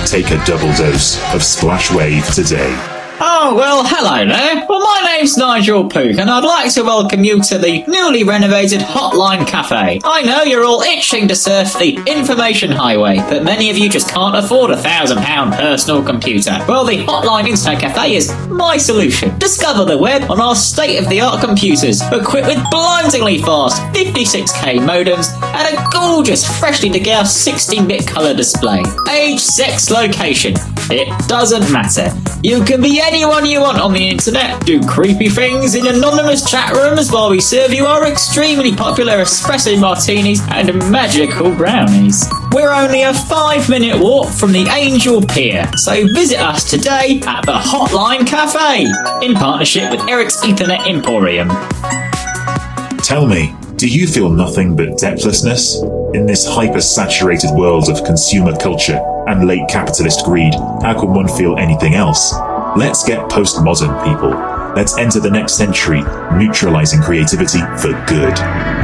Take a double dose of Splash Wave today. Oh, well, hello there. Well, my name's Nigel Pook, and I'd like to welcome you to the newly renovated Hotline Cafe. I know you're all itching to surf the information highway, but many of you just can't afford a £1,000 personal computer. Well, the Hotline Internet Cafe is my solution. Discover the web on our state-of-the-art computers, equipped with blindingly fast 56K modems and a gorgeous, freshly declared 16-bit colour display. Age, sex, location. It doesn't matter. You can be anyone you want on the internet, do creepy things in anonymous chat rooms while we serve you our extremely popular espresso martinis and magical brownies. We're only a 5-minute walk from the Angel Pier, so visit us today at the Hotline Cafe, in partnership with Eric's Ethernet Emporium. Tell me, do you feel nothing but depthlessness? In this hyper-saturated world of consumer culture and late capitalist greed, how can one feel anything else? Let's get postmodern, people. Let's enter the next century, neutralizing creativity for good.